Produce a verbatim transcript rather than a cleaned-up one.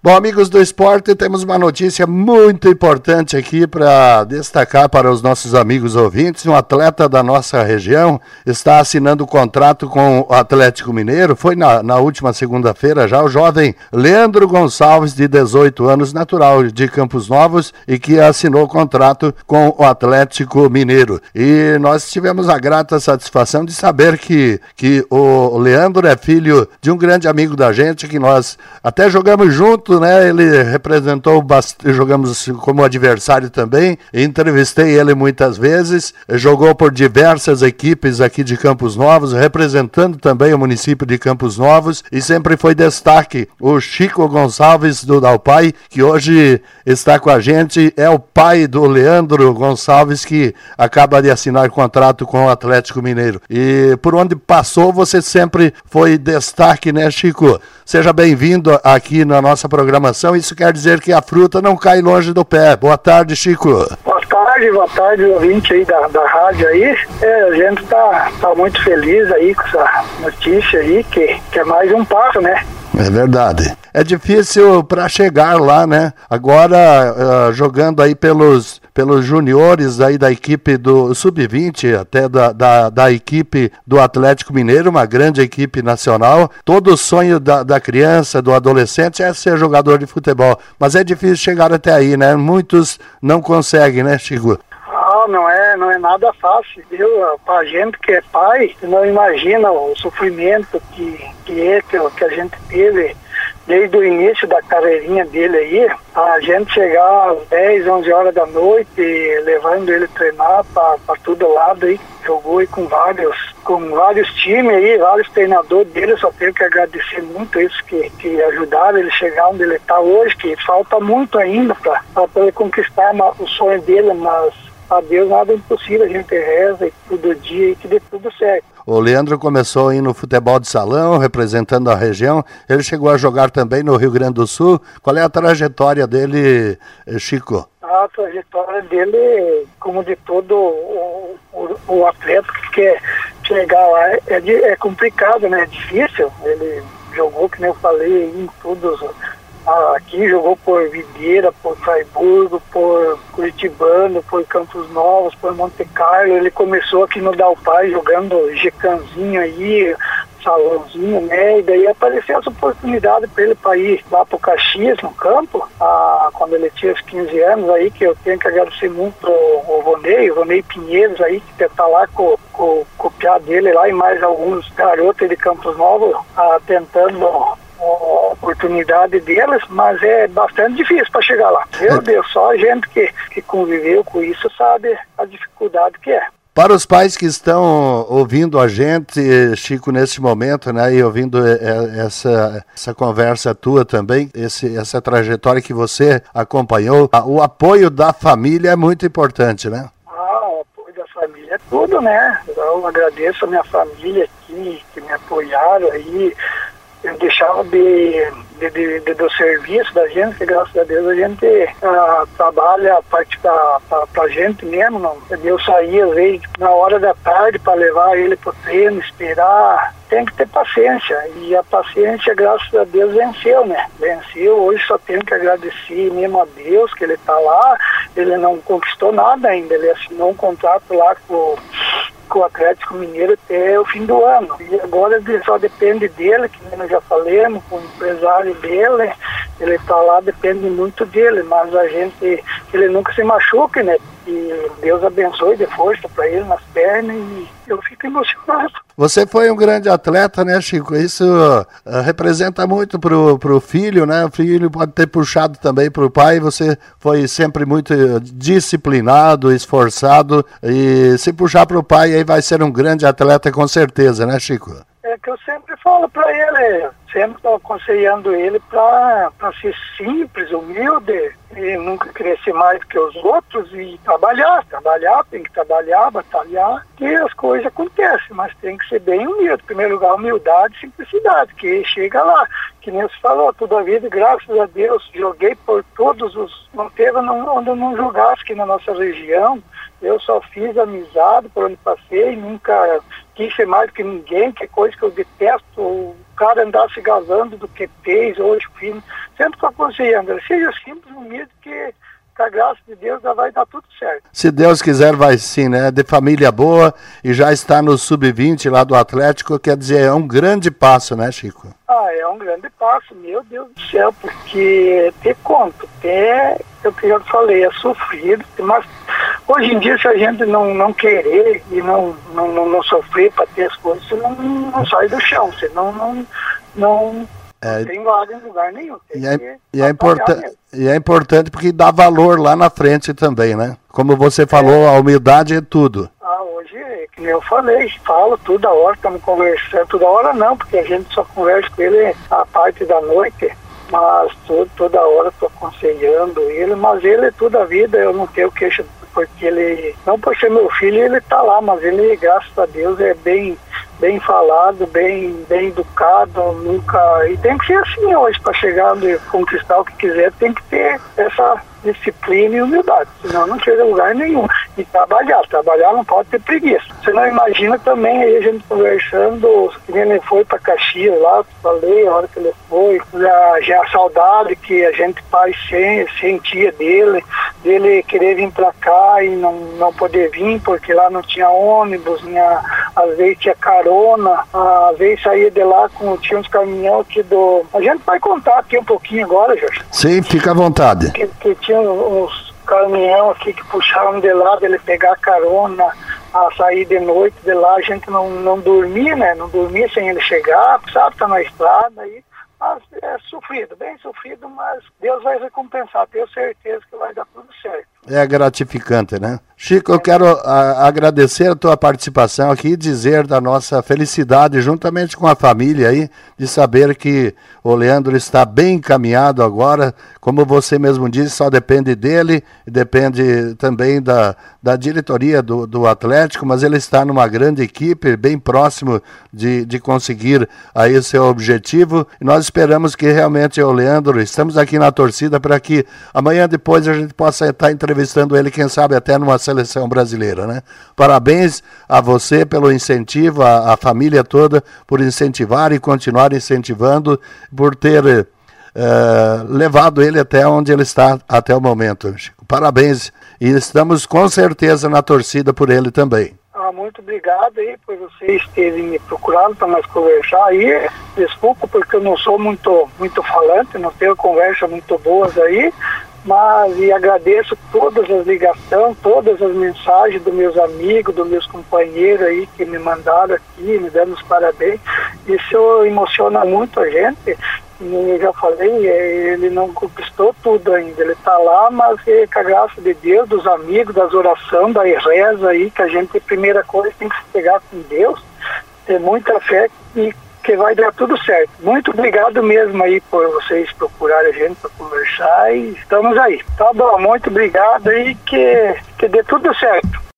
Bom, amigos do esporte, temos uma notícia muito importante aqui para destacar para os nossos amigos ouvintes. Um atleta da nossa região está assinando contrato com o Atlético Mineiro. Foi na, na última segunda-feira já o jovem Leandro Gonçalves, de dezoito anos, natural de Campos Novos, e que assinou contrato com o Atlético Mineiro. E nós tivemos a grata satisfação de saber que, que o Leandro é filho de um grande amigo da gente, que nós até jogamos junto, né? Ele representou, bast... jogamos como adversário também, entrevistei ele muitas vezes, jogou por diversas equipes aqui de Campos Novos, representando também o município de Campos Novos, e sempre foi destaque o Chico Gonçalves do Dalpai, que hoje está com a gente, é o pai do Leandro Gonçalves, que acaba de assinar contrato com o Atlético Mineiro. E por onde passou, você sempre foi destaque, né, Chico? Seja bem-vindo aqui na nossa programação. Isso quer dizer que a fruta não cai longe do pé. Boa tarde, Chico. Boa tarde, boa tarde, ouvinte aí da, da rádio aí. É, a gente tá, tá muito feliz aí com essa notícia aí, que, que é mais um passo, né? É verdade. É difícil para chegar lá, né? Agora, uh, jogando aí pelos, pelos juniores aí da equipe do sub vinte, até da, da, da equipe do Atlético Mineiro, uma grande equipe nacional. Todo o sonho da, da criança, do adolescente, é ser jogador de futebol. Mas é difícil chegar até aí, né? Muitos não conseguem, né, Chico? Ah, não é, não é nada fácil, viu? Pra gente que é pai, não imagina o sofrimento que, que é, que, que a gente teve desde o início da carreirinha dele aí, a gente chegar às dez, onze horas da noite, levando ele treinar para todo lado aí, jogou aí com vários, com vários times aí, vários treinadores dele, só tenho que agradecer muito isso que, que ajudaram ele a chegar onde ele está hoje, que falta muito ainda para ele conquistar o sonho dele, mas a Deus nada é impossível, a gente reza e todo dia e que dê tudo certo. O Leandro começou aí no futebol de salão, representando a região. Ele chegou a jogar também no Rio Grande do Sul. Qual é a trajetória dele, Chico? A trajetória dele, como de todo o, o, o atleta que quer chegar lá, é, é complicado, né? É difícil. Ele jogou, que nem eu falei, em todos... Aqui jogou por Videira, por Fraiburgo, por Curitibano, por Campos Novos, por Monte Carlo. Ele começou aqui no Dalpai jogando Gecanzinho aí, salãozinho, né? E daí apareceu essa oportunidade para ele para ir lá pro Caxias, no campo, ah, quando ele tinha os quinze anos aí, que eu tenho que agradecer muito o Vonei, o Vonei Pinheiros aí, que tá lá com, com, com o piá dele lá e mais alguns garotos de Campos Novos, ah, tentando a oportunidade deles, mas é bastante difícil para chegar lá. Meu Deus, só a gente que, que conviveu com isso sabe a dificuldade que é. Para os pais que estão ouvindo a gente, Chico, nesse momento, né, e ouvindo essa, essa conversa tua também, esse, essa trajetória que você acompanhou, o apoio da família é muito importante, né? Ah, o apoio da família é tudo, né? Eu agradeço a minha família aqui, que me apoiaram aí. Eu deixava de, de, de, de, do serviço da gente, que graças a Deus a gente uh, trabalha a parte da, pra, pra gente mesmo. Não. Eu saía às vezes na hora da tarde para levar ele pro treino, esperar. Tem que ter paciência, e a paciência, graças a Deus, venceu, né? Venceu, hoje só tenho que agradecer mesmo a Deus que ele tá lá. Ele não conquistou nada ainda, ele assinou um contrato lá com com o Atlético Mineiro até o fim do ano. E agora só depende dele, que nós já falamos, com o empresário dele, ele está lá, depende muito dele, mas a gente, ele nunca se machuque, né? E Deus abençoe de força para ele nas pernas, e eu fico emocionado. Você foi um grande atleta, né, Chico? Isso uh, representa muito pro, pro filho, né? O filho pode ter puxado também pro pai. Você foi sempre muito disciplinado, esforçado, e se puxar pro pai, aí vai ser um grande atleta com certeza, né, Chico? É que eu sempre falo para ele, sempre estou aconselhando ele para ser simples, humilde, e nunca crescer mais que os outros, e trabalhar, trabalhar, tem que trabalhar, batalhar, que as coisas acontecem, mas tem que ser bem humilde. Em primeiro lugar, humildade e simplicidade, que chega lá, que nem você falou, toda a vida, graças a Deus, joguei por todos os, não teve onde eu não jogasse aqui na nossa região. Eu só fiz amizade por onde passei, nunca quis ser mais do que ninguém, que é coisa que eu detesto cara andar se gabando do que fez hoje, filho. Sempre que eu aconselhando, seja simples, humilde, que com a graça de Deus já vai dar tudo certo. Se Deus quiser, vai sim, né? De família boa e já está no sub vinte lá do Atlético, quer dizer, é um grande passo, né, Chico? Ah, é um grande passo, meu Deus do céu, porque ter conto, é, eu que já falei, é sofrido, mas hoje em dia, se a gente não, não querer e não, não, não, não sofrer para ter as coisas, você não, não sai do chão, você não, não, não, é, não tem vaga em lugar nenhum. E é, e, é importan- e é importante porque dá valor lá na frente também, né? Como você falou, é. A humildade é tudo. Ah, hoje, que nem eu falei, falo toda hora, estamos conversando, toda hora não, porque a gente só conversa com ele a parte da noite, mas todo, toda hora estou aconselhando ele, mas ele toda a vida eu não tenho queixa, porque ele, não por ser meu filho, ele está lá, mas ele, graças a Deus, é bem, bem falado, bem, bem educado, nunca, e tem que ser assim hoje, para chegar e conquistar o que quiser, tem que ter essa disciplina e humildade, senão não chega a lugar nenhum. E trabalhar, trabalhar não pode ter preguiça. Você não imagina também aí a gente conversando, que ele foi para Caxias lá, falei, a hora que ele foi, já, já a saudade que a gente faz sem, sentia dele, dele querer vir para cá e não, não poder vir, porque lá não tinha ônibus, tinha, às vezes tinha carona, às vezes saía de lá com, tinha uns caminhão aqui do... A gente vai contar aqui um pouquinho agora, Jorge. Sim, fica à vontade. Que, que tinha uns caminhão aqui que puxavam de lado, ele pegar carona, a sair de noite de lá, a gente não, não dormia, né? Não dormia sem ele chegar, sabe, tá na estrada aí. Mas é sofrido, bem sofrido, mas Deus vai recompensar, tenho certeza que vai dar tudo certo. É gratificante, né? Chico, eu quero a, agradecer a tua participação aqui e dizer da nossa felicidade, juntamente com a família aí, de saber que o Leandro está bem encaminhado agora, como você mesmo disse, só depende dele, depende também da, da diretoria do, do Atlético, mas ele está numa grande equipe, bem próximo de, de conseguir aí seu objetivo, e nós esperamos que realmente o Leandro, estamos aqui na torcida para que amanhã depois a gente possa estar entrevistando ele, quem sabe até numa seleção brasileira, né? Parabéns a você pelo incentivo, a, a família toda por incentivar e continuar incentivando, por ter uh, levado ele até onde ele está até o momento, Chico. Parabéns e estamos com certeza na torcida por ele também. Ah, muito obrigado aí por vocês terem me procurado para nós conversar aí. Desculpa porque eu não sou muito, muito falante, não tenho conversas muito boas aí, mas e agradeço todas as ligações, todas as mensagens dos meus amigos, dos meus companheiros aí que me mandaram aqui, me dando os parabéns. Isso emociona muito a gente. Eu já falei, ele não conquistou tudo ainda, ele está lá, mas é, com a graça de Deus, dos amigos, das orações, da reza aí, que a gente, a primeira coisa, tem que se pegar com Deus, ter muita fé e que vai dar tudo certo. Muito obrigado mesmo aí por vocês procurarem a gente para conversar e estamos aí. Tá bom, muito obrigado aí, que, que dê tudo certo.